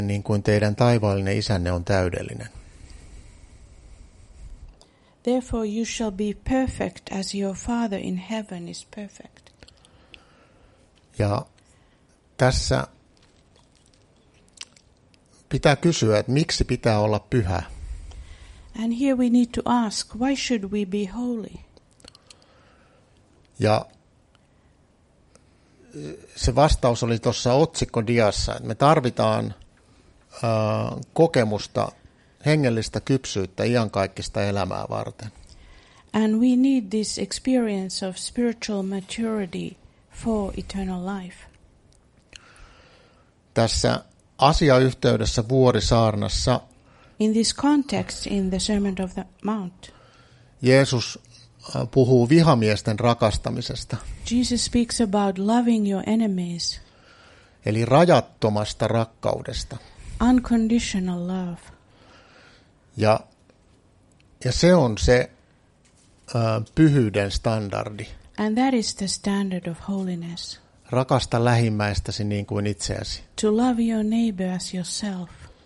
niin kuin teidän taivaallinen isänne on täydellinen. Therefore you shall be perfect as your Father in heaven is perfect. Ja tässä pitää kysyä, että miksi pitää olla pyhä? And here we need to ask, why should we be holy? Ja se vastaus oli tuossa otsikkodiassa, että me tarvitaan kokemusta, hengellistä kypsyyttä iankaikkista elämää varten. And we need this experience of spiritual maturity for eternal life. Tässä asiayhteydessä Vuorisaarnassa In this context, in the Sermon of the Mount, Jeesus puhuu vihamiesten rakastamisesta, Jesus speaks about loving your enemies, eli rajattomasta rakkaudesta. unconditional love. Ja se on se pyhyyden standardi. And that is the standard of holiness. Rakasta lähimmäistäsi niin kuin itseäsi. To love your neighbor as yourself.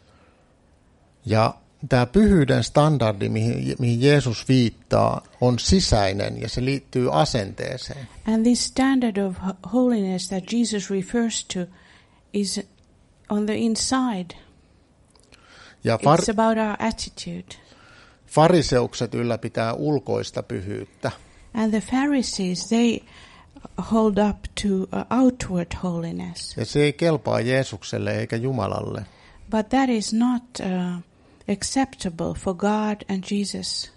Ja tämä pyhyyden standardi, mihin Jeesus viittaa, on sisäinen ja se liittyy asenteeseen. And this standard of holiness that Jesus refers to is on the inside. Ja It's about our attitude. fariseukset ylläpitää ulkoista pyhyyttä. And the Pharisees, they hold up to outward holiness. Ja se ei kelpaa Jeesukselle eikä Jumalalle. But that is not acceptable for God and Jesus.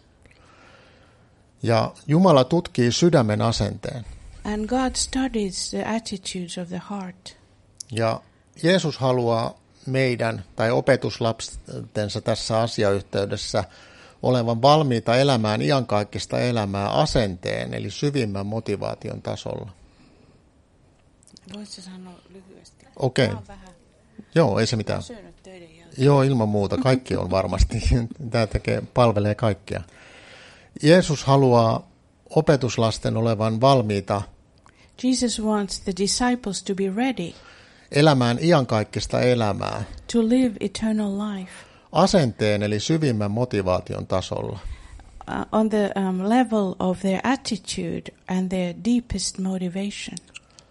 Ja Jumala tutkii sydämen asenteen. And God studies the attitudes of the heart. Ja Jeesus haluaa meidän tai opetuslapsensa tässä asiayhteydessä olevan valmiita elämään iankaikkista elämää asenteen, eli syvimmän motivaation tasolla. Voitko sanoa lyhyesti? Okei. Joo, ei se mitään. Joo, ilman muuta. Kaikki on varmasti. Tämä palvelee kaikkia. Jeesus haluaa opetuslasten olevan valmiita Jesus wants the disciples to be ready elämään iankaikkista elämää to live eternal life asenteen, eli syvimmän motivaation tasolla. On the level of their attitude and their deepest motivation.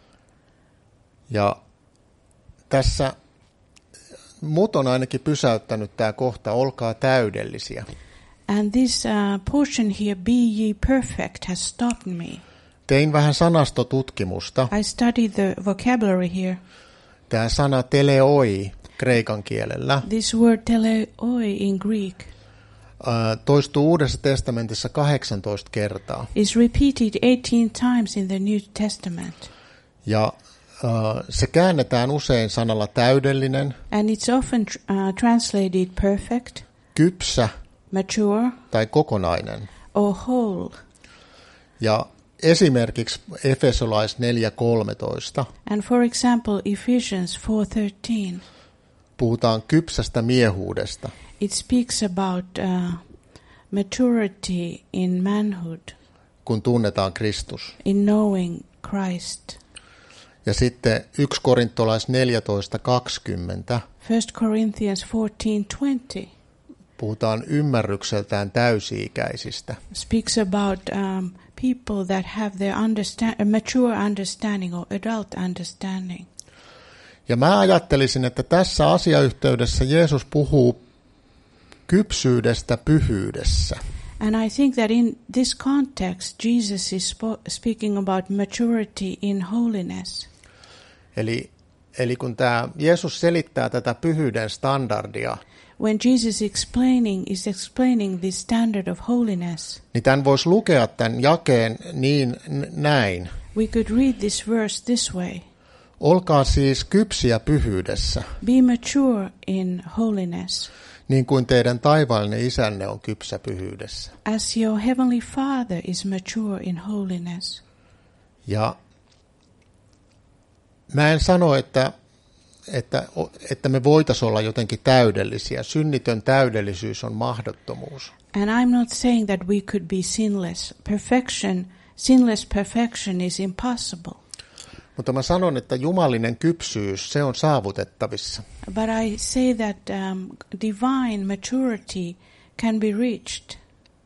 Ja tässä mut on ainakin pysäyttänyt tämä kohta, olkaa täydellisiä. And this portion here, be ye perfect, has stopped me. Tein vähän sanastotutkimusta. I studied the vocabulary here. Tämä sana teleoi kreikan kielellä This word teleoi in Greek toistuu Uudessa testamentissa 18 kertaa. is repeated 18 times in the New Testament. Ja se käännetään usein sanalla täydellinen, And it's often translated perfect, kypsä mature, tai kokonainen. or whole. Ja esimerkiksi Efesolais 4:13 And for example, Ephesians 4:13, puhutaan kypsästä miehuudesta. it speaks about maturity in manhood, Kun tunnetaan Kristus. in knowing Christ. Ja sitten 1 Korintolais 14:20 1 Corinthians 14:20 puhutaan ymmärrykseltään täysi-ikäisistä. speaks about people that have their mature understanding or adult understanding. Ja mä ajattelisin, että tässä asiayhteydessä Jeesus puhuu kypsyydestä pyhyydessä. And I think that in this context, Jesus is speaking about maturity in holiness. Eli kun tämä Jeesus selittää tätä pyhyyden standardia, When Jesus is explaining the standard of holiness, niin tämän voisi lukea tämän jakeen näin. we could read this verse this way. Olkaa siis kypsiä pyhyydessä, Be mature in holiness, niin kuin teidän taivaallinen isänne on kypsä pyhyydessä. as your heavenly Father is mature in holiness. Ja mä en sano, että me voitaisiin olla jotenkin täydellisiä. Synnitön täydellisyys on mahdottomuus. And I'm not saying that we could be sinless. Sinless perfection is impossible. Mutta mä sanon, että jumalinen kypsyys, se on saavutettavissa. But I say that divine maturity can be reached.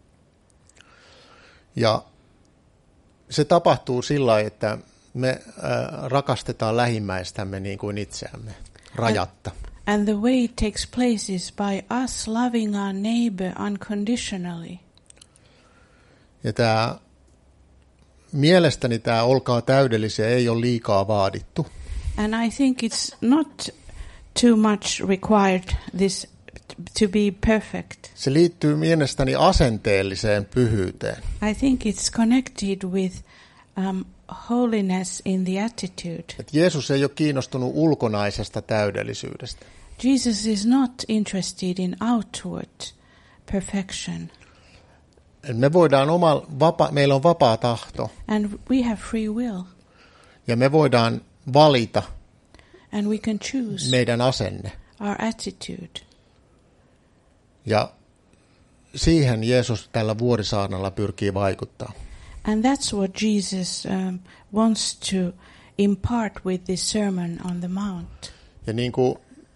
Ja se tapahtuu sillä lailla, että me rakastetaan lähimmäistämme niin kuin itseämme, rajatta. And the way it takes place is by us loving our neighbor unconditionally. Ja mielestäni tämä olkaa täydellisiä ei ole liikaa vaadittu. And I think it's not too much required this to be perfect. Se liittyy mielestäni asenteelliseen pyhyyteen. I think it's connected with holiness in the attitude. Et Jeesus ei ole kiinnostunut ulkonaisesta täydellisyydestä. Jesus is not interested in outward perfection. Me voidaan meillä on vapaa tahto. And we have free will. Ja me voidaan valita And we can choose meidän asenne. our attitude. Ja siihen Jeesus tällä vuorisaarnalla pyrkii vaikuttaa. And that's what Jesus wants to impart with this Sermon on the Mount. Ja niin kuin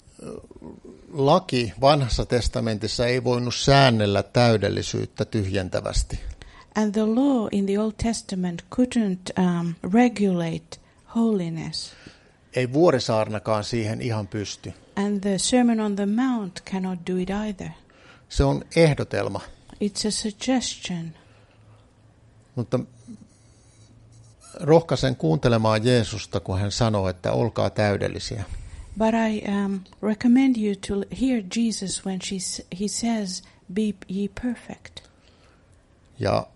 laki vanhassa testamentissa ei voinut säännellä täydellisyyttä tyhjentävästi. And the law in the Old Testament couldn't regulate holiness. Ei vuorisaarnakaan siihen ihan pysty. And the Sermon on the Mount cannot do it either. Se on ehdotelma. It's a suggestion. Mutta rohkaisen kuuntelemaan Jeesusta, kun hän sanoo, että olkaa täydellisiä. But I recommend you to hear Jesus when he says, be ye perfect. Ja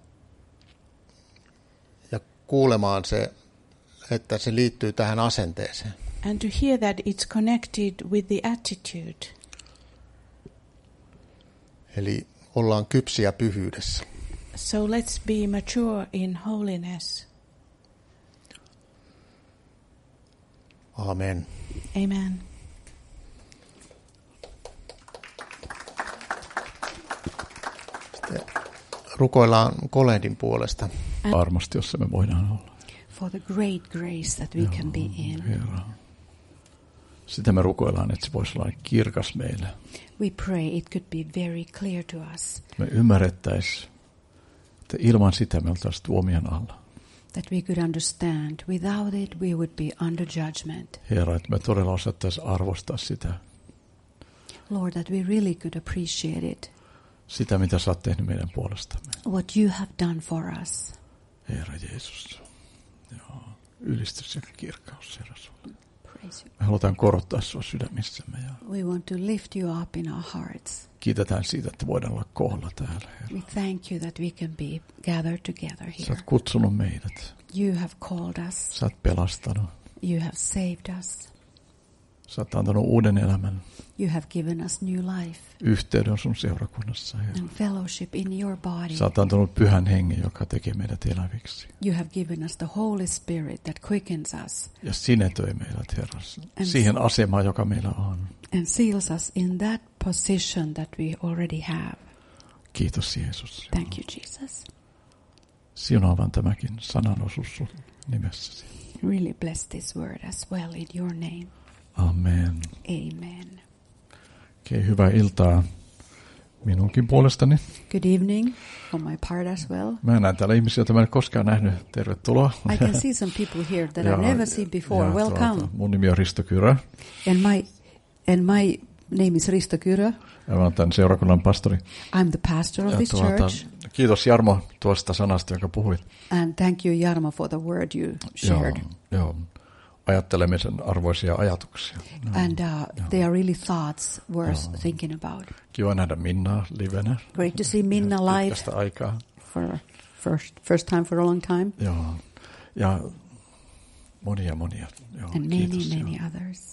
kuulemaan se, että se liittyy tähän asenteeseen. And to hear that it's connected with the attitude. Eli ollaan kypsiä pyhyydessä. So let's be mature in holiness. Amen. Amen. Sitten rukoillaan kolehdin puolesta. Varmasti, jossa me voidaan olla. For the great grace that we can be in. Herra. Sitä me rukoillaan, että se voisi olla kirkas meille. We pray it could be very clear to us. Me ymmärrettäisiin, että ilman sitä me oltaisiin tuomion alla. That we could understand. Without it we would be under judgment. Herra, että me todella osattaisiin arvostaa sitä. Lord, that we really could appreciate it. Sitä, mitä sä oot tehnyt meidän puolestamme. What you have done for us. Herra Jeesus. Joo. Ylistys ja kirkkaus, Herra, sulle. Praise you. Me halutaan korottaa sua sydämissämme. We want to lift you up in our hearts. Kiitetään siitä, että voidaan olla koolla täällä, Herra. We thank you that we can be gathered together Sä here. oot kutsunut meidät. You have called us. Sä oot pelastanut. You have saved us. Sä oot antanut uuden elämän. You have given us new life. Yhteyden sun seurakunnassa, Herra. And fellowship in your body. Sä oot antanut pyhän hengen, joka tekee meidät eläviksi. You have given us the Holy Spirit that quickens us. Ja sinetöi meidät, Herra, siihen asemaan, joka meillä on. And seals us in that position that we already have. Kiitos, Jeesus. Thank you, Jesus. Siunaavan tämäkin sananosuus sun nimessäsi. Really bless this word as well in your name. Amen. Amen. Okei, hyvää iltaa minunkin puolestani. Good evening on my part as well. Mä näen täällä ihmisiä, joita mä en koskaan nähnyt. Tervetuloa. I can see some people here that I've never seen before. Welcome. Mun nimi on Risto Kyrö. And my name is Risto Kyrö. Ja mä oon tämän seurakunnan pastori. I'm the pastor of this church. Kiitos Jarmo tuosta sanasta, jonka puhuit. And thank you, Jarmo, for the word you shared. Joo. Ajattelemisen arvoisia ajatuksia. And they are really thoughts worth thinking about. Kiva nähdä Minnaa livenä. Great to see Minna live aikaa. For first time for a long time. Joo. Ja monia. Joo, and many others.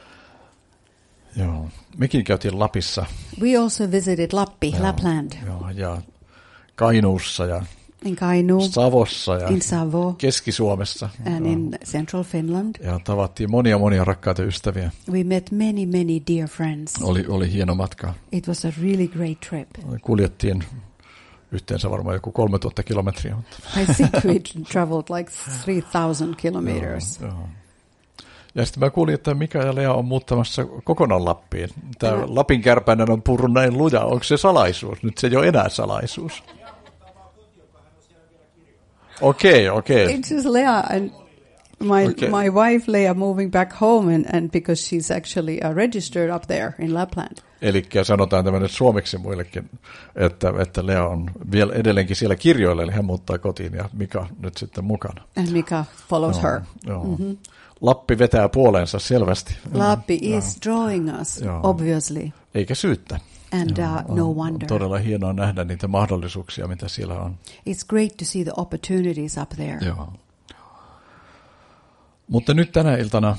Joo. Mekin käytiin Lapissa. We also visited Lappi, Lapland. Joo, ja Kainuussa ja in Kainuu, Savossa ja in Savo, Keski-Suomessa. And in central Finland. Ja tavattiin monia rakkaita ystäviä. We met many dear friends. Oli hieno matka. It was a really great trip. Kuljettiin yhteensä varmaan joku 3000 kilometriä. I think we traveled like 3,000 kilometers. Joo. Ja sitten mä kuulin, että Mika ja Lea on muuttamassa kokonaan Lappiin. Tämä Lapin kärpäinen on purrut näin luja. Onko se salaisuus? Nyt se ei ole enää salaisuus. Okei. It's just Lea and my wife Lea moving back home and because she's actually registered up there in Lapland. Eli sanotaan tämmöinen suomeksi muillekin, että Lea on vielä edelleenkin siellä kirjoilla, eli hän muuttaa kotiin ja Mika nyt sitten mukana. And Mika follows her. Joo. Mm-hmm. Lappi vetää puoleensa selvästi. Lappi is drawing us, obviously. Eikä syyttä. And no wonder. On todella hienoa nähdä niitä mahdollisuuksia, mitä siellä on. It's great to see the opportunities up there. Joo. Mutta nyt tänä iltana,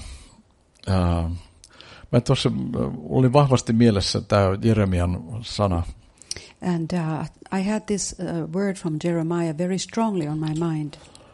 mä tuossa oli vahvasti mielessä tämä Jeremian sana. And I had this word from Jeremiah very strongly on my mind.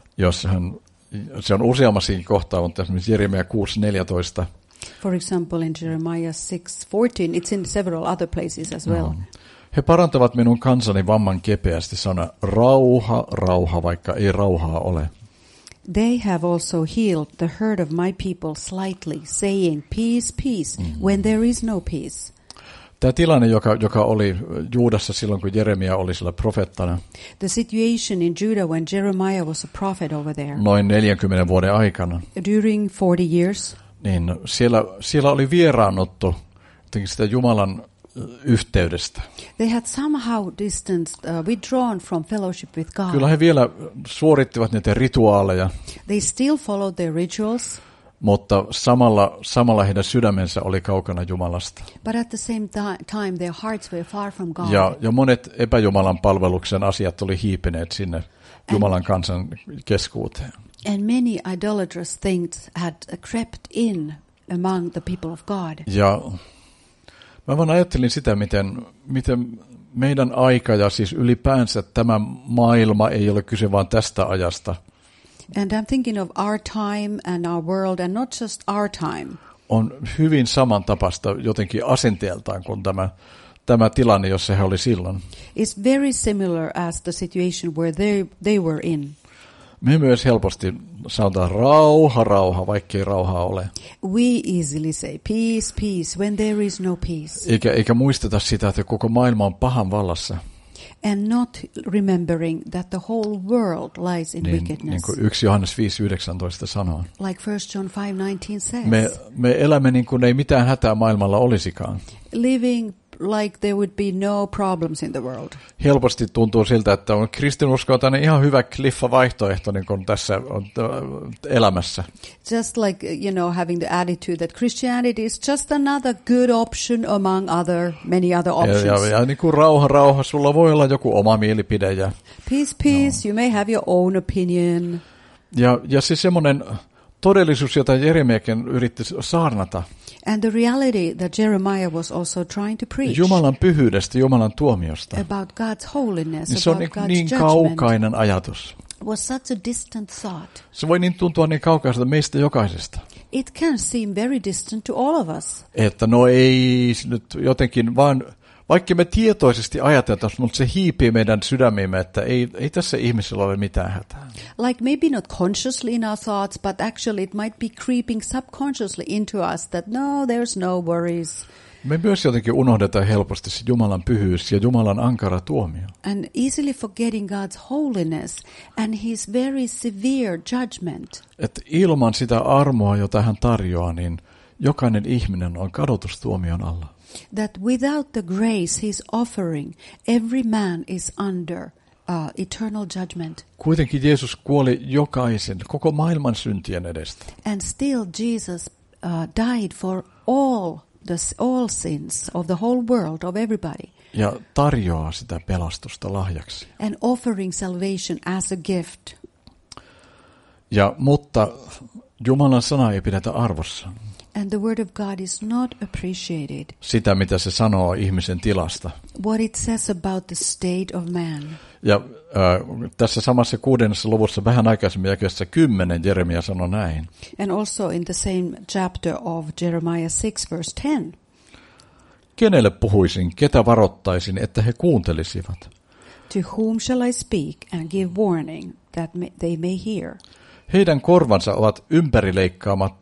Se on useammassakin kohtaa, mutta esimerkiksi Jeremia 6:14. For example, in Jeremiah 6:14, it's in several other places as well. He parantavat minun kansani vamman kepeästi, sana rauha, rauha, vaikka ei rauhaa ole. They have also healed the hurt of my people slightly, saying, peace, peace, when there is no peace. Tämä tilanne, joka oli Juudassa silloin, kun Jeremia oli siellä profeettana. The situation in Judah when Jeremiah was a prophet over there. Noin 40 vuoden aikana. During 40 years. Niin siellä oli vieraannuttu jotenkin sitä Jumalan yhteydestä. They had somehow distanced, withdrawn from fellowship with God. Kyllä he vielä suorittivat niitä rituaaleja. They still followed their rituals. Mutta samalla heidän sydämensä oli kaukana Jumalasta. But at the same time their hearts were far from God. Ja monet epäjumalan palveluksen asiat oli hiipineet sinne Jumalan kansan keskuuteen. And many idolatrous things had crept in among the people of God. Ja mä vaan ajattelin sitä, miten meidän aika ja siis ylipäänsä tämä maailma ei ole kyse vaan tästä ajasta. And I'm thinking of our time and our world and not just our time. On hyvin samantapaista jotenkin asenteeltaan kuin tämä tilanne, jossa he oli silloin. It's very similar as the situation where they were in. Me myös helposti sanotaan rauha, vaikkei rauhaa ole. We easily say peace, peace, when there is no peace. Eikä muisteta sitä, että koko maailma on pahan vallassa. And not remembering that the whole world lies in wickedness. Niin kuin 1 Johannes 5:19 sanoo. Like 1 John 5:19 says. Me elämme niin kuin ei mitään hätää maailmalla olisikaan. Living like there would be no problems in the world. Helposti tuntuu siltä, että on kristinusko on ihan hyvä kliffa vaihtoehto niin kuin tässä on elämässä. Just like, having the attitude that Christianity is just another good option among many other options. Ja niin kuin rauha, sulla voi olla joku oma mielipide. Ja, peace, you may have your own opinion. Ja siis semmoinen todellisuus, jota Jeremiakin yritti saarnata. And the reality that Jeremiah was also trying to preach. Jumalan pyhyydestä, Jumalan tuomiosta. About God's holiness, niin se on about God's niin judgment. kaukainen ajatus. Was such a distant thought. Se voi niin tuntua niin kaukaiselta meistä jokaisesta. It can seem very distant to all of us. Että ei nyt jotenkin vaan, vaikka me tietoisesti ajatellaan, mutta se hiipii meidän sydämiimme, että ei tässä ihmisellä ole mitään hätää. Like maybe not consciously in our thoughts, but actually it might be creeping subconsciously into us that no, there's no worries. Me myös jotenkin unohdetaan helposti se Jumalan pyhyys ja Jumalan ankara tuomio. And easily forgetting God's holiness and his very severe judgment. Että ilman sitä armoa, jota hän tarjoaa, niin jokainen ihminen on kadotustuomion alla. That without the grace he's offering, every man is under eternal judgment. Kuitenkin Jeesus kuoli jokaisen, koko maailman syntien edestä. And still Jesus died for all sins of the whole world, of everybody. Ja tarjoaa sitä pelastusta lahjaksi. And offering salvation as a gift. Mutta Jumalan sana ei pidetä arvossa. And the word of God is not appreciated. Sitä, mitä se sanoo ihmisen tilasta. What it says about the state of man. Ja tässä samassa 6. luvussa vähän aikaisemmin jakeessa 10 Jeremia sanoi näin. And also in the same chapter of Jeremiah 6 verse 10. Kenelle puhuisin, ketä varoittaisin, että he kuuntelisivat? To whom shall I speak and give warning that they may hear? Heidän korvansa ovat ympärileikkaamattomat,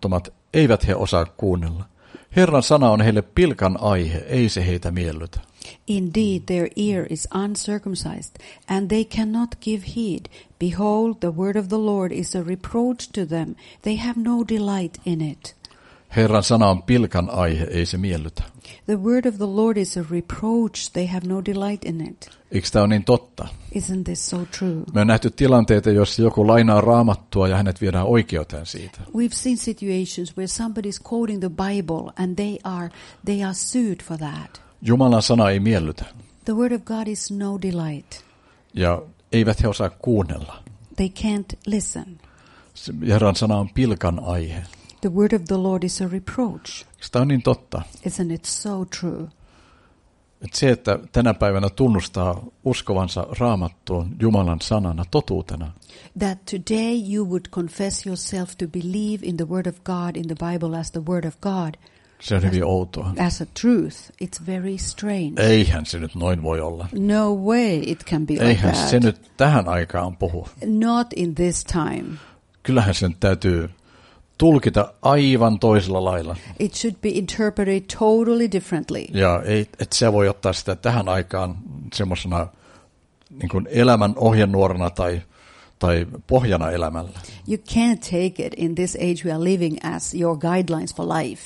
eivät he osaa kuunnella. Herran sana on heille pilkan aihe, ei se heitä miellytä. Indeed, their ear is uncircumcised, and they cannot give heed. Behold, the word of the Lord is a reproach to them. They have no delight in it. Herran sana on pilkan aihe, ei se miellytä. The word of the Lord is a reproach. They have no delight in it. Eikö tämä ole niin totta? Isn't this so true? Me on nähty tilanteita, joissa joku lainaa raamattua ja hänet viedään oikeuteen siitä. We've seen situations where somebody is quoting the Bible and they are sued for that. Jumalan sana ei miellytä. The word of God is no delight. Ja eivät he osaa kuunnella. They can't listen. Herran sana on pilkan aihe. The word of the Lord is a reproach. Tämä on niin totta. Isn't it so true? Että se, että tänä päivänä tunnustaa uskovansa raamattuun Jumalan sanana totuutena. That today you would confess yourself to believe in the word of God, in the Bible as the word of God. Se on hyvin outoa. As a truth, it's very strange. Eihän se nyt noin voi olla. No way it can be like Eihän that. se nyt tähän aikaan puhu. Not in this time. Kyllähän sen täytyy tulkita aivan toisella lailla. It should be interpreted totally differently. Ja et se voi ottaa sitä tähän aikaan semmoisena niin kuin elämän ohjenuorana tai pohjana elämällä. You can't take it in this age we are living as your guidelines for life.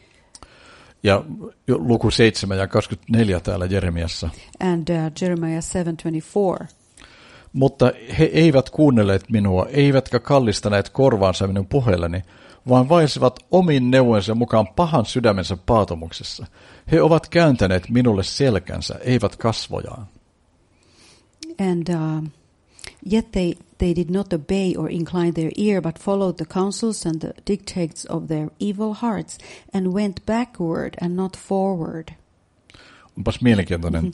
Ja luku 7 ja 24 täällä Jeremiassa. And Jeremiah 7:24. Mutta he eivät kuunnelleet minua, eivätkä kallistaneet korvaansa minun puheelleni, vaan vaelsivat omin neuvojensa mukaan pahan sydämensä paatomuksessa. He ovat kääntäneet minulle selkänsä, eivät kasvojaan. And yet they did not obey or incline their ear, but followed the counsels and the dictates of their evil hearts, and went backward and not forward. Onpas mielenkiintoinen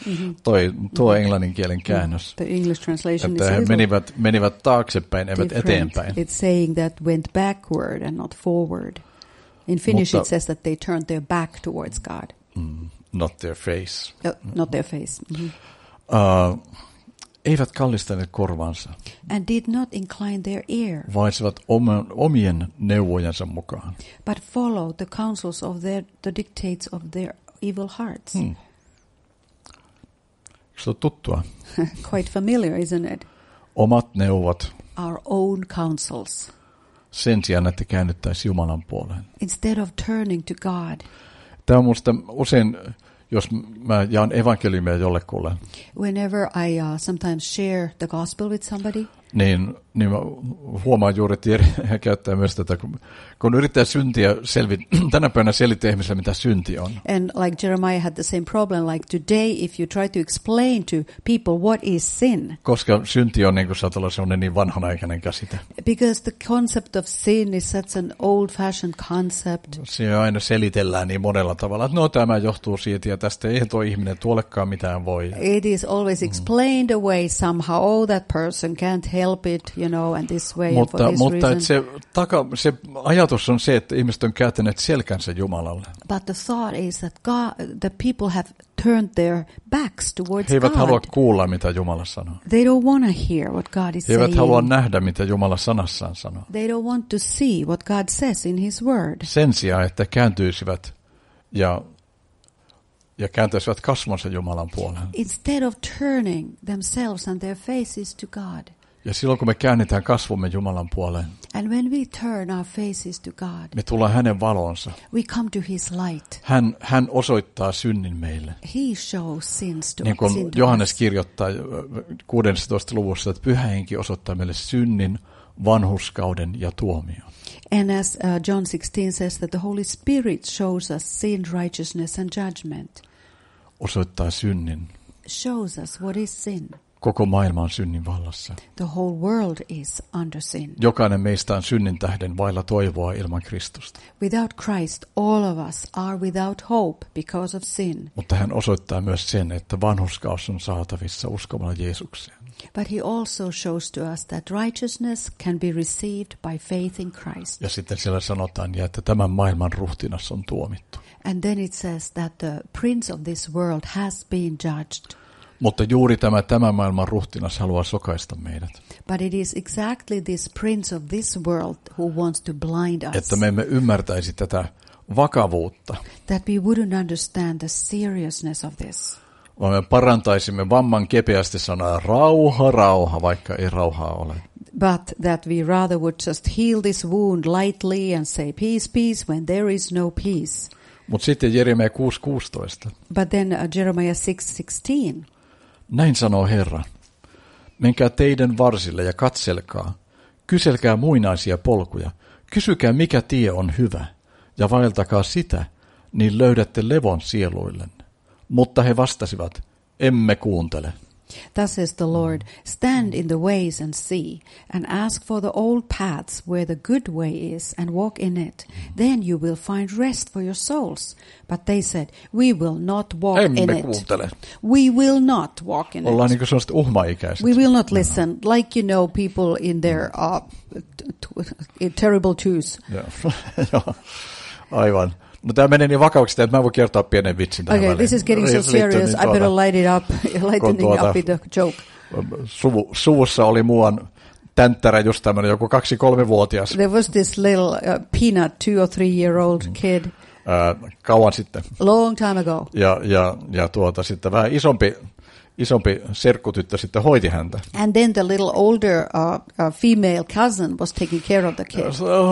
tuo englannin kielen käännös. The English translation että he menivät taaksepäin, eivät eteenpäin. It's saying that went backward and not forward. In Finnish it says that they turned their back towards God. Not their face. Not their face. Mm-hmm. Eivät kallistaneet korvaansa. And did not incline their ear. Vaelsivat omien neuvojensa mukaan. But followed the counsels of the dictates of their evil hearts. Se on tuttua. Quite familiar, isn't it? Omat neuvot. Our own counsels. Sen sijaan, että käännyttäisiin Jumalan puoleen. Instead of turning to God. Tämä on minusta usein, jos mä jaan evankeliumia jollekulle. Whenever I sometimes share the gospel with somebody. Niin mä huomaan juuri, että Jere käyttää myös tätä, kun yrittää syntiä tänä päivänä selittää ihmiselle, mitä synti on. And like Jeremiah had the same problem, like today if you try to explain to people what is sin. Koska synti on, niin kuin saat olla sellainen niin vanhanaikainen käsite. Because the concept of sin is such an old-fashioned concept. Se aina selitellään niin monella tavalla, että no tämä johtuu siitä ja tästä ei tuo ihminen tuollekaan mitään voi. It is always explained away somehow, oh that person can't help it, you know, and this way and for this mutta reason. Se ajatus on se, että ihmiset on kääntäneet selkänsä Jumalalle. But the thought is that the people have turned their backs towards God. He eivät halua kuulla, mitä Jumala sanoo. They don't want to hear what God is saying. He eivät halua nähdä, mitä Jumala sanassaan sanoo. They don't want to see what God says in His word. Sen sijaan, että kääntyisivät ja kääntäisivät kasvonsa Jumalan puoleen. Instead of turning themselves and their faces to God. Ja silloin, kun me käännetään kasvomme Jumalan puoleen, and when we turn our faces to God, me tullaan hänen valonsa. We come to His light. Hän osoittaa synnin meille. He shows sins to us. Niin kuin Johannes kirjoittaa 16. luvussa, että Pyhä Henki osoittaa meille synnin, vanhurskauden ja tuomion. And as John 16 says that the Holy Spirit shows us sin, righteousness and judgment. Osoittaa synnin. Shows us what is sin. Koko maailma on synnin vallassa. The whole world is under sin. Jokainen meistä on synnin tähden vailla toivoa ilman Kristusta. Without Christ, all of us are without hope because of sin. Mutta hän osoittaa myös sen, että vanhurskaus on saatavissa uskomalla Jeesukseen. But he also shows to us that righteousness can be received by faith in Christ. Ja sitten siellä sanotaan, että tämän maailman ruhtinas on tuomittu. And then it says that the prince of this world has been judged. Mutta juuri tämän maailman ruhtinas haluaa sokaista meidät. But it is exactly this prince of this world who wants to blind us. Että me emme ymmärtäisi tätä vakavuutta. That we wouldn't understand the seriousness of this. Vaan me parantaisimme vamman kepeästi sanaa rauha, rauha, vaikka ei rauhaa ole. But that we rather would just heal this wound lightly and say peace, peace, when there is no peace. Mutta sitten Jeremia 6:16. But then Jeremiah 6:16. Näin sanoo Herra. Menkää teidän varsille ja katselkaa. Kyselkää muinaisia polkuja. Kysykää mikä tie on hyvä. Ja vaeltakaa sitä, niin löydätte levon sieluillenne. Mutta he vastasivat, emme kuuntele. Thus says the Lord, stand in the ways and see, and ask for the old paths where the good way is, and walk in it. Then you will find rest for your souls. But they said, we will not walk emme in it. Kuuntele. We will not walk in Ollaan it. niin kuin sellaiset uhmaikäiset. We will not listen, like people in their terrible twos. Joo, aivan. No tämä menee niin vakauksista, että mä voin kertoa pienen vitsin tähän väliin. This is getting so serious. I better lightening up with the joke. Suvussa oli muuan tänttärä just tämmöinen joku 2-3-vuotias. There was this little peanut 2 or 3-year-old kid. Kauan sitten. Long time ago. Ja sitten vähän isompi serkkutyttö sitten hoiti häntä. And then the little older female cousin was taking care of the kid.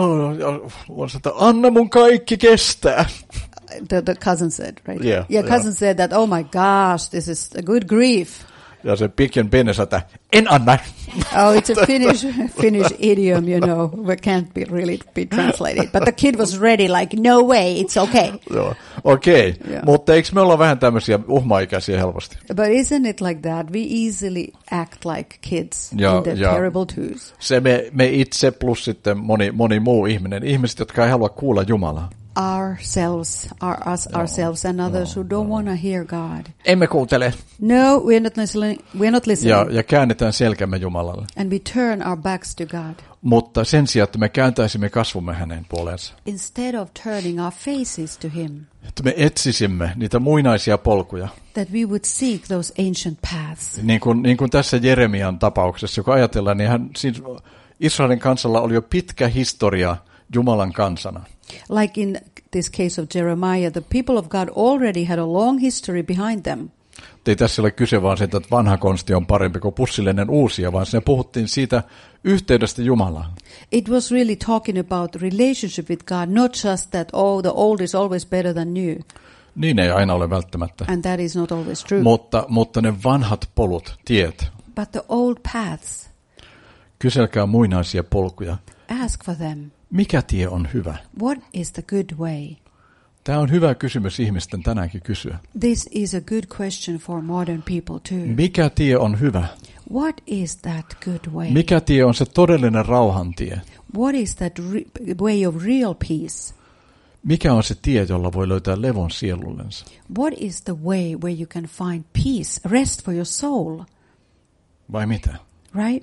Anna mun kaikki kestää. The cousin said, right? Yeah, cousin said that, oh my gosh, this is a good grief. Ja se pitkän pienensä, että en anna. Oh, it's a Finnish idiom, you know, that can't be really be translated. But the kid was ready, like, no way, it's okay. Joo, okei. Mutta eikö me olla vähän tämmöisiä uhmaikäisiä helposti? But isn't it like that? We easily act like kids in the terrible twos. Se me itse plus sitten moni muu ihminen. Ihmiset, jotka ei halua kuulla Jumalaa. Ourselves and others who don't want to hear God. Emme kuuntele. No, we're not listening. Ja käännetään selkämme Jumalalle. And we turn our backs to God. Mutta sen sijaan, että me kääntäisimme kasvumme hänen puoleensa. Instead of turning our faces to him. Että me etsisimme niitä muinaisia polkuja. That we would seek those ancient paths. Niin kuin tässä Jeremian tapauksessa, joka ajatellaan, niin siis Israelin kansalla oli jo pitkä historia Jumalan kansana. Like in this case of Jeremiah, the people of God already had a long history behind them. Ei tässä ole kyse vaan siitä, että vanha konsti on parempi kuin pussillinen uusia, vaan siinä puhuttiin siitä yhteydestä Jumalaan. It was really talking about relationship with God, not just that, oh, the old is always better than new. Niin ei aina ole välttämättä. And that is not always true. Mutta ne vanhat polut, tiet. But the old paths. Kyselkää muinaisia polkuja. Ask for them. Mikä tie on hyvä? What is the good way? Tämä on hyvä kysymys ihmisten tänäänkin kysyä. This is a good question for modern people too. Mikä tie on hyvä? What is that good way? Mikä tie on se todellinen rauhan tie? What is that way of real peace? Mikä on se tie, jolla voi löytää levon sielullensa? What is the way where you can find peace, rest for your soul? Vai mitä? Right?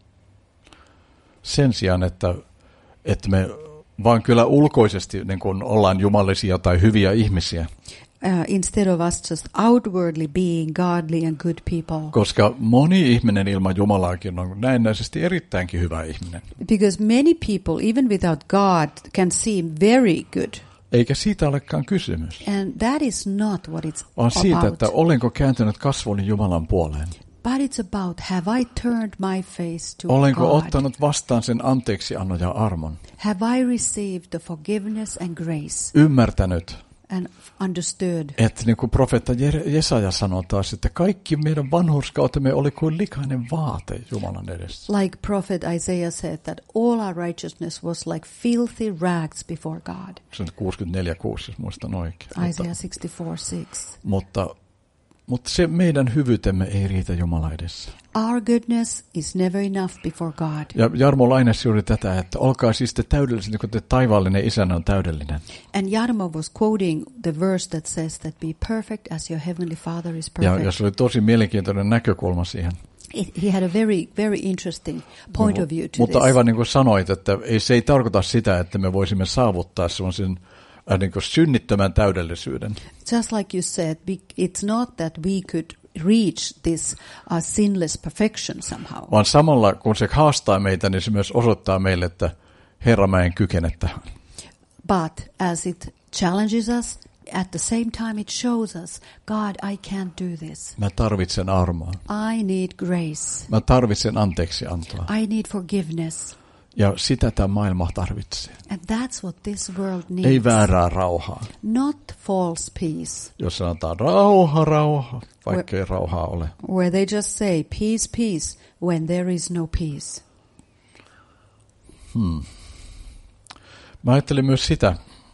Sen sijaan, että me vaan kyllä ulkoisesti niin kuin ollaan jumalisia tai hyviä ihmisiä. Instead of us just outwardly being godly and good people. Koska moni ihminen ilman Jumalaakin on näennäisesti erittäinkin hyvä ihminen. Because many people, even without God, can seem very good. Eikä siitä olekaan kysymys. And that is not what it's vaan siitä, about. että olenko kääntynyt kasvoni Jumalan puoleen. But it's about, have I turned my face to olenko God? ottanut vastaan sen anteeksiannon ja armon? Have I received the forgiveness and grace? Ymmärtänyt. And understood. Että niin kuin profeetta Jesaja sanoo taas, että kaikki meidän vanhurskautemme oli kuin likainen vaate Jumalan edessä. Like prophet Isaiah said that all our righteousness was like filthy rags before God. Se on 64:6, jos muistan oikein. Isaiah 64:6. Mutta se meidän hyvyytemme ei riitä Jumalan edessä. Our goodness is never enough before God. Ja Jarmo lainasi juuri tätä, että olkaa siis te täydellisiä, niin kuin te taivaallinen isänne on täydellinen. And Jarmo was quoting the verse that says that be perfect as your heavenly Father is perfect. Ja se oli tosi mielenkiintoinen näkökulma siihen. He had a very interesting point of view to Mutta this. aivan niin kuin sanoit, että se ei tarkoita sitä, että me voisimme saavuttaa sellaisen niin kuin synnittömän täydellisyyden. Just like you said, it's not that we could reach this sinless perfection somehow. Vaan samalla, kun se haastaa meitä, niin se myös osoittaa meille, että Herra, mä en kykene tähän. But as it challenges us, at the same time it shows us, God, I can't do this. Mä tarvitsen armoa. I need grace. Mä tarvitsen anteeksiantoa. I need forgiveness. Ja sitä tämä maailma tarvitsee. And that's what this world needs. Ei väärää rauhaa. Not false peace. Jos sanotaan rauha, vaikka ei rauhaa ole. Where they just say peace, peace, when there is no peace. Mä ajattelin myös sitä,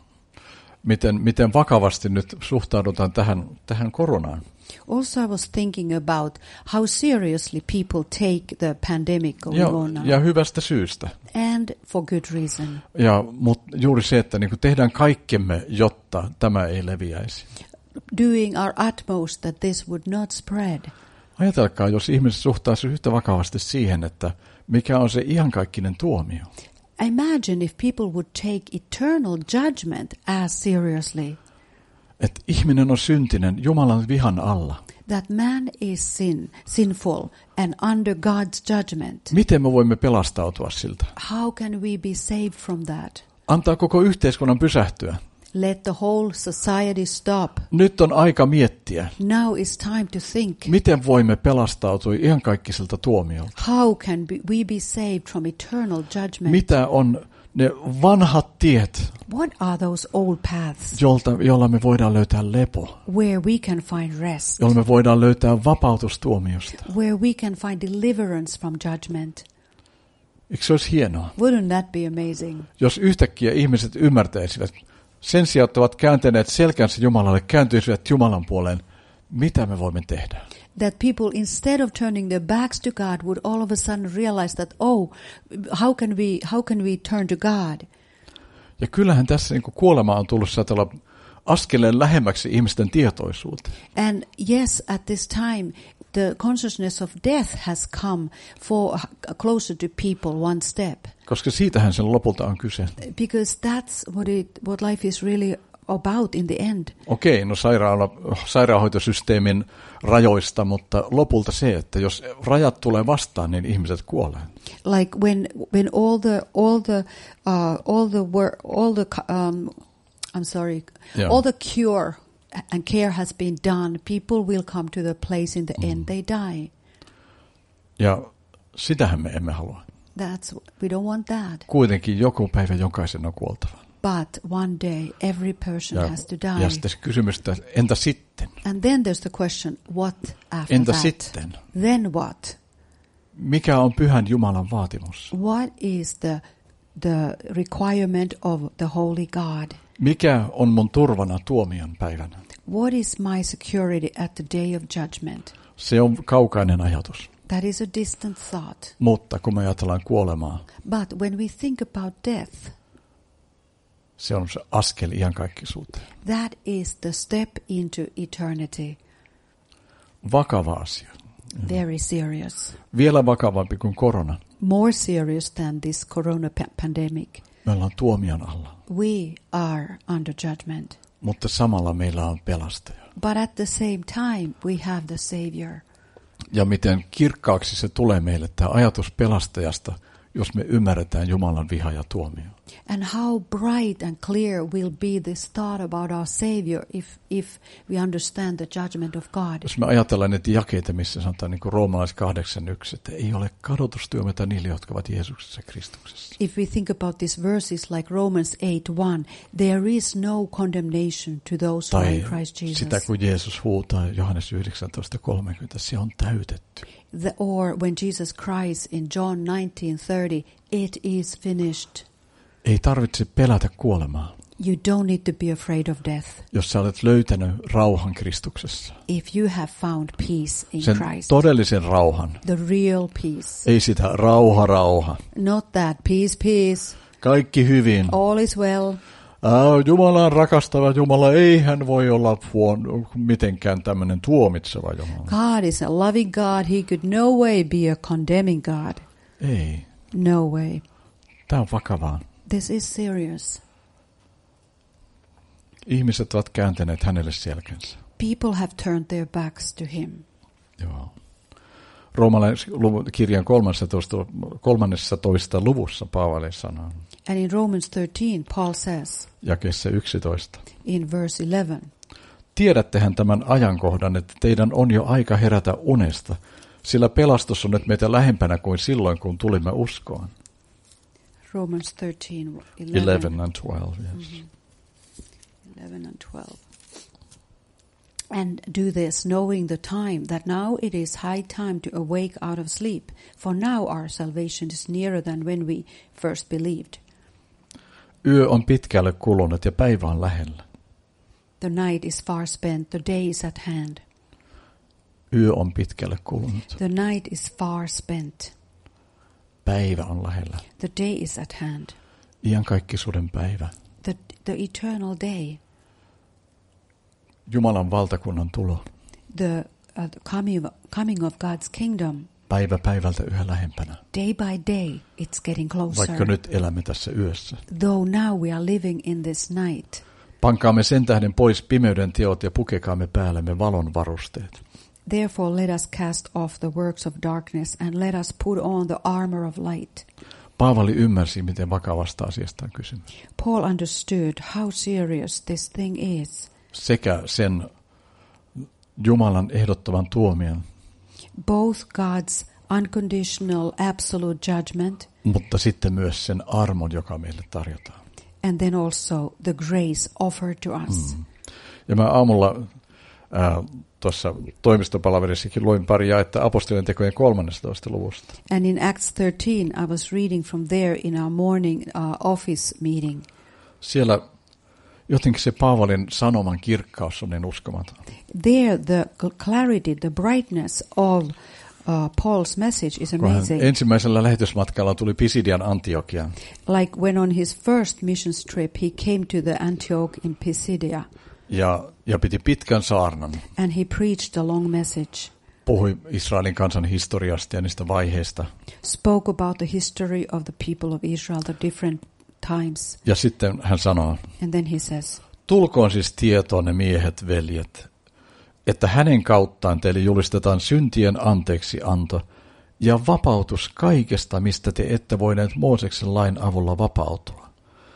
miten vakavasti nyt suhtaudutaan tähän koronaan. Also I was thinking about how seriously people take the pandemic going on now. Ja hyvästä syystä. And for good reason. Mutta juuri se, että niin tehdään kaikkemme, jotta tämä ei leviäisi. Doing our utmost that this would not spread. Ajatelkaa, jos ihmiset suhtautuisi yhtä vakavasti siihen, että mikä on se iankaikkinen tuomio. Imagine if people would take eternal judgment as seriously. Että ihminen on syntinen Jumalan vihan alla. That man is sinful and under God's judgment. Miten me voimme pelastautua siltä? How can we be saved from that? Antaa koko yhteiskunnan pysähtyä. Let the whole society stop. Nyt on aika miettiä. Now is time to think. Miten voimme pelastautua iankaikiselta tuomiolta? How can we be saved from eternal judgment? Mitä on ne vanhat tiet, What are those old paths jolla me voidaan löytää lepo, where we can find rest, jolla me voidaan löytää vapautustuomiosta? where we can find deliverance from judgment? Eikö se olisi hienoa? Wouldn't that be amazing? Jos yhtäkkiä ihmiset ymmärtäisivät, sen sijaan, että ovat kääntäneet selkänsä Jumalalle, kääntyisivät Jumalan puoleen, mitä me voimme tehdä? That people, instead of turning their backs to God, would all of a sudden realize that, how can we turn to God? Ja kyllähän tässä niin kuin kuolema on tullut saatella askeleen lähemmäksi ihmisten tietoisuuteen. And yes, at this time, the consciousness of death has come closer to people one step. Koska siitähän sen lopulta on kyse. Because that's what life is really about in the end. Okei, no sairaanhoitosysteemin rajoista, mutta lopulta se, että jos rajat tulee vastaan, niin ihmiset kuolee. Like when all the cure and care has been done, people will come to the place in the end they die. Ja sitähän me emme halua. We don't want that. Kuitenkin joku päivä jokaisen on kuoltava. But one day every person has to die. Ja sitten kysymys, että entä sitten? And then there's the question, what after entä that? sitten? Then what? Mikä on pyhän Jumalan vaatimus? What is the requirement of the holy God? Mikä on mun turvana tuomion päivänä? What is my security at the day of judgment? Se on kaukainen ajatus. That is a distant thought. Mutta kun me ajatellaan kuolemaa, But when we think about death, se on se askel iankaikkisuuteen. that is the step into eternity. Vakava asia. Very serious. Vielä vakavampi kuin korona. More serious than this corona pandemic. Me ollaan tuomion alla. We are under judgment. Mutta samalla meillä on pelastaja. But at the same time, we have the Savior. Ja miten kirkkaaksi se tulee meille, tämä ajatus pelastajasta, jos me ymmärretään Jumalan viha ja tuomio. And how bright and clear will be this thought about our Savior if we understand the judgment of God. Jos me ajatellaan näitä jakeita, missä sanotaan niin kuin Roomalais 8:1, että ei ole kadotustuomiota niille, jotka ovat Jeesuksessa Kristuksessa. If we think about these verses like Romans 8:1, there is no condemnation to those who are in Christ Jesus. Sitä kun Jeesus huutaa Johannes 19:30, se on täytetty. Or when Jesus cries in John 19:30, it is finished. Ei tarvitse pelätä kuolemaa. You don't need to be afraid of death. Jos sä olet löytänyt rauhan Kristuksessa. If you have found peace in sen Christ. Todellisen rauhan. The real peace. Ei sitä rauha. Not that peace. Kaikki hyvin. All is well. Jumala on rakastava Jumala, ei hän voi olla mitenkään tämmöinen tuomitseva Jumala. God is a loving God, he could no way be a condemning God. Ei. No way. Tämä on vakavaa. This is serious. Ihmiset ovat kääntäneet hänelle selkänsä. People have turned their backs to him. Joo. Roomalaiskirjan 13. luvussa Paavali sanoo. And in Romans 13, Paul says, jakeessa 11. in verse 11, tiedättehän tämän ajankohdan, että teidän on jo aika herätä unesta, sillä pelastus on nyt meitä lähempänä kuin silloin, kun tulimme uskoon. Romans 13, 11 and 12, yes. 11 and 12. And do this, knowing the time, that now it is high time to awake out of sleep, for now our salvation is nearer than when we first believed. Yö on pitkälle kulunut ja päivä on lähellä. The night is far spent, the day is at hand. Yö on pitkälle kulunut. The night is far spent. Päivä on lähellä. The day is at hand. Iankaikkisuuden päivä. The eternal day. Jumalan valtakunnan tulo. The coming of God's kingdom. Päivä päivältä yhä lähempänä. Day by day it's getting closer. Vaikka nyt elämme tässä yössä. Though now we are living in this night. Pankaamme sen tähden pois pimeyden teot ja pukekaamme päällemme valon varusteet. Therefore let us cast off the works of darkness and let us put on the armor of light. Paavali ymmärsi, miten vakavasta asiasta on kysymys. Paul understood how serious this thing is. Sekä sen Jumalan ehdottoman tuomion. Both God's unconditional absolute judgment. Mutta sitten myös sen armon, joka meille tarjotaan. And then also the grace offered to us. Ja mä aamulla tuossa toimistopalaverissakin luin pari jaetta apostolien tekojen 13. luvusta. And in Acts 13 I was reading from there in our morning office meeting. Siellä jotenkin se Paavalin sanoman kirkkaus on niin uskomaton. There the clarity, the brightness of Paul's message is amazing. Ensimmäisellä lähetysmatkalla tuli Pisidian Antiokiaan. Like when on his first mission trip he came to the Antioch in Pisidia. Ja piti pitkän saarnan. And he preached a long message. Puhui Israelin kansan historiasta ja niistä vaiheista. Spoke about the history of the people of Israel, the different times. Ja sitten hän sanoo. And then he says. Tulkoon siis tietoon ne miehet, veljet, että hänen kauttaan teille julistetaan syntien anteeksianto ja vapautus kaikesta, mistä te ette voineet Mooseksen lain avulla vapautua.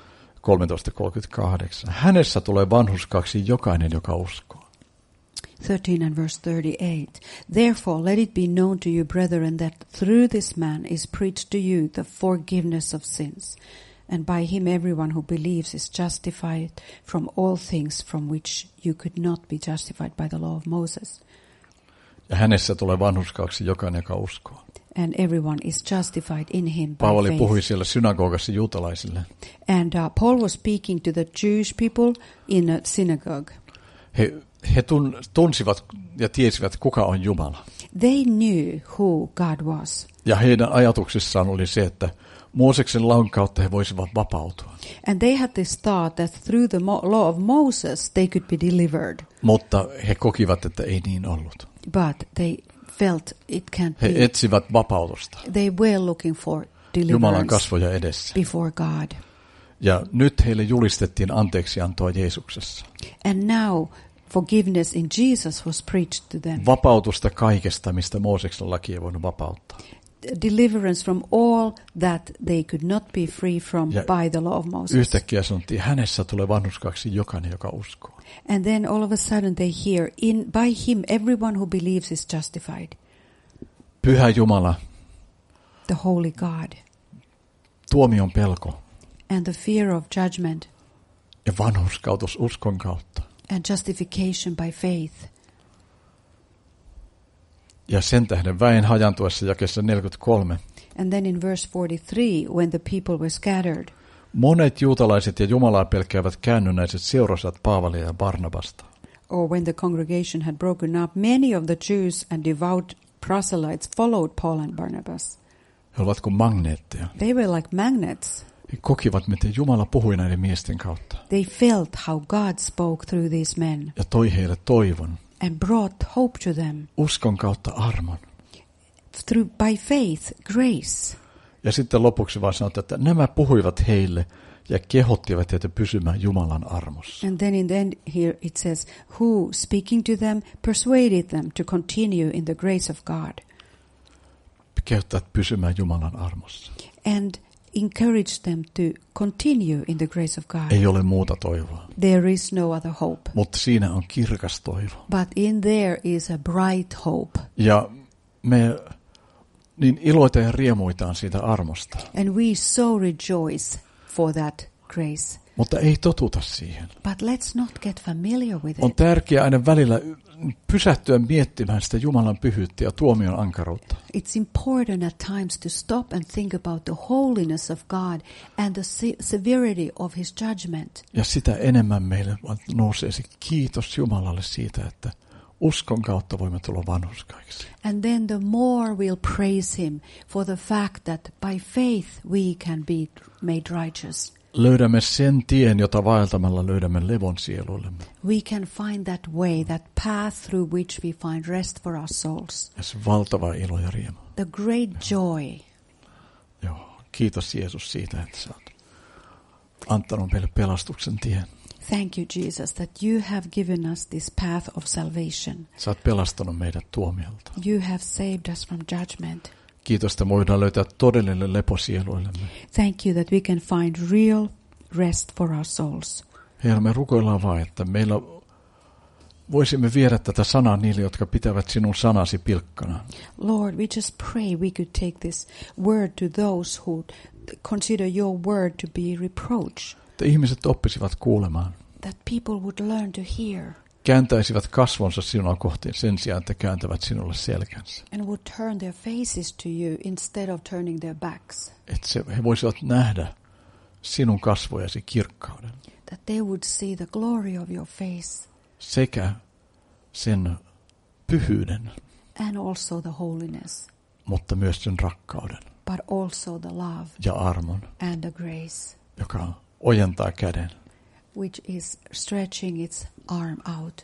13:38. Hänessä tulee vanhurskaaksi jokainen, joka uskoo. 13 and verse 38. Therefore let it be known to you, brethren, that through this man is preached to you the forgiveness of sins. And by him everyone who believes is justified from all things from which you could not be justified by the law of Moses. Ja hänessä tulee vanhurskaaksi jokainen, joka uskoo. And everyone is justified in him by Paavali faith. puhui siellä synagogassa juutalaisille. And Paul was speaking to the Jewish people in a synagogue. He tunsivat ja tiesivät, kuka on Jumala. They knew who God was. Ja heidän ajatuksissaan oli se, että Mooseksen lain kautta he voisivat vapautua. And they had this thought that through the law of Moses they could be delivered. Mutta he kokivat, että ei niin ollut. But they felt it can't he be. etsivät vapautusta. They were looking for deliverance Jumalan kasvoja edessä. before God. Ja nyt heille julistettiin anteeksiantoa Jeesuksessa. And now forgiveness in Jesus was preached to them. Vapautusta kaikesta, mistä Mooseksen laki ei voinut vapauttaa. Deliverance from all that they could not be free from by the law of Moses. Yhtäkkiä sanottiin, hänessä tulee vanhurskaaksi jokainen, joka uskoo. And then all of a sudden they hear, by him everyone who believes is justified. Pyhä Jumala. The holy God. Tuomion pelko. And the fear of judgment. Ja vanhurskautus uskon kautta. And justification by faith. Ja sen tähden väen hajantuessa jakeessa 43. And then in verse 43, when the people were scattered. Monet juutalaiset ja Jumalaa pelkäävät käännynnäiset seurasivat Paavalia ja Barnabasta. Or when the congregation had broken up, many of the Jews and devout proselytes followed Paul and Barnabas. He olivat kuin magneetteja. They were like magnets. He kokivat, miten Jumala puhui näiden miesten kautta. They felt how God spoke through these men. Ja toi heille toivon. And brought hope to them. Uskon kautta armon. By faith, grace. Ja sitten lopuksi vaan sanotaan, että nämä puhuivat heille ja kehottivat heitä pysymään Jumalan armossa. And then in the end here it says, who speaking to them persuaded them to continue in the grace of God. Kehottivat pysymään Jumalan armossa. And encourage them to continue in the grace of God. Ei ole muuta toivoa. There is no other hope. Mutta siinä on kirkas toivo. But in there is a bright hope. Ja me niin iloitaan ja riemuitaan siitä armosta. And we so rejoice for that grace. Mutta ei totuta siihen. But let's not get familiar with On it. tärkeää aina välillä pysähtyä miettimään sitä Jumalan pyhyyttä ja tuomion ankaruutta. It's important at times to stop and think about the holiness of God and the severity of his judgment. Ja sitä enemmän meille nousee se kiitos Jumalalle siitä, että uskon kautta voimme tulla vanhurskaiksi. And then the more we'll praise him for the fact that by faith we can be made righteous. Löydämme sen tien, jota vaeltamalla löydämme levon sieluillemme. We can find that way, that path through which we find rest for our souls. Ja se valtava ilo ja riemu. The great joy. Joo, kiitos Jeesus siitä, että sä oot antanut meille pelastuksen tien. Thank you, Jesus, that you have given us this path of salvation. Sä oot pelastanut meidät tuomiolta. You have saved us from judgment. Kiitos, että voidaan löytää todellinen lepo sieluillemme. Thank you that we can find real rest for our souls. Herra, me rukoillaan vaan, että meillä voisimme viedä tätä sanaa niille, jotka pitävät sinun sanasi pilkkana. Lord, we just pray we could take this word to those who consider your word to be reproach. Että ihmiset oppisivat kuulemaan. That people would learn to hear. Kääntäisivät kasvonsa sinua kohti sen sijaan, että kääntävät sinulle selkänsä. And would turn their faces to you instead of turning their backs. Että he voisivat nähdä sinun kasvojasi kirkkauden. That they would see the glory of your face. Sekä sen pyhyyden. And also the holiness. Mutta myös sen rakkauden. But also the love. Ja armon. And the grace. Joka ojentaa käden. Which is stretching its arm out.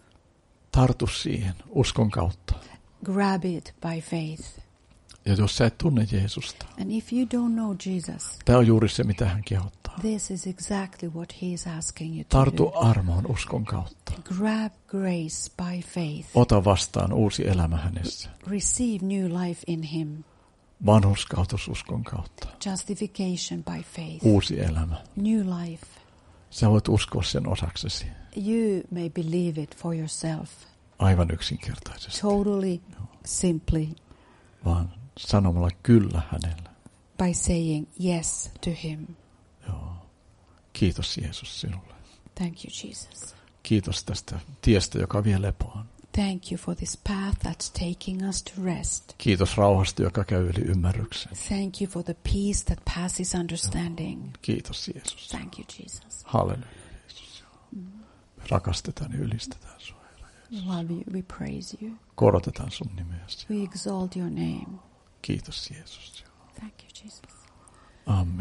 Tartu siihen uskon kautta. Grab it by faith. Ja jos sä et tunne Jeesusta. And if you don't know Jesus. Tämä on juuri se, mitä hän kehottaa. This is exactly what he is asking you to Tartu do. armoon uskon kautta. Grab grace by faith. Ota vastaan uusi elämä hänessä. Receive new life in him. Vanhurskautus uskon kautta. Justification by faith. Uusi elämä. New life. Sä voit uskoa sen osaksesi. You may believe it for yourself. Aivan yksinkertaisesti. Totally, simply. Vaan sanomalla kyllä hänelle. By saying yes to him. Joo. Kiitos Jeesus sinulle. Thank you, Jesus. Kiitos tästä tiestä, joka vie lepoon. Thank you for this path that's taking us to rest. Kiitos rauhasta, joka käy yli ymmärryksen. Thank you for the peace that passes understanding. Kiitos Jeesus. Thank you, Jesus. Halleluja Jeesus. Me rakastetaan ja ylistetään sinua, Herra Jeesus. We love you. We praise you. Korotetaan sun nimeäsi. We exalt your name. Kiitos Jeesus. Thank you, Jesus. Amen.